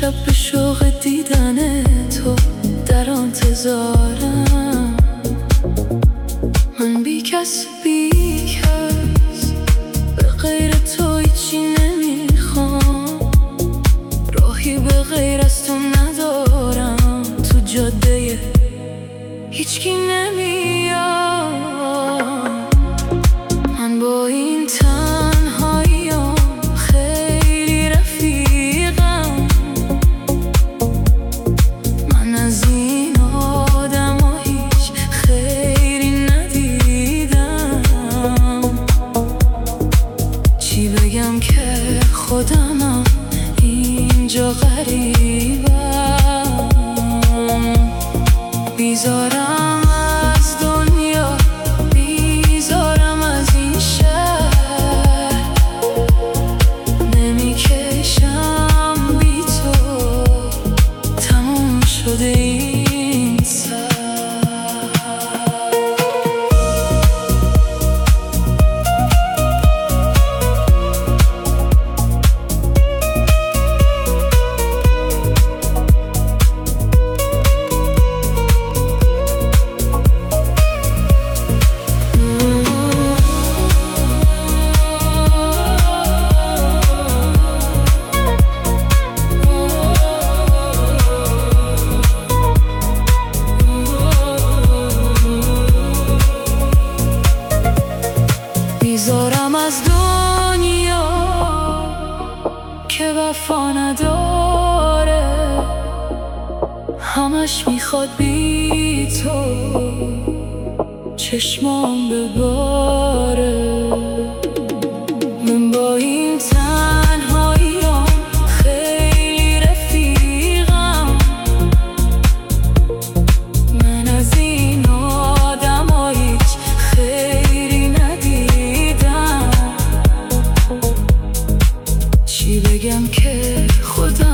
شب به شوق دیدن تو در انتظارم. من بی کس به غیر تو هیچی نمیخوام. راهی به غیر از تو ندارم. تو جاده هیچکی نمیاد. من با این تنهاییام خیلی رفیقم. من از این آدما هیچ خیری ندیدم. چی بگم که خودمم اینجا غریبم. بیزارم از دنیا، بیزارم از این شهر. نمیکشم بی تو، تموم شده این سر. بیزارم از دنیا که وفا نداره. همش میخواد بی تو چشمام بباره. من با این تنهاییام خیلی رفیقم. من از این آدما هیچ خیری ندیدم. چی بگم که خودم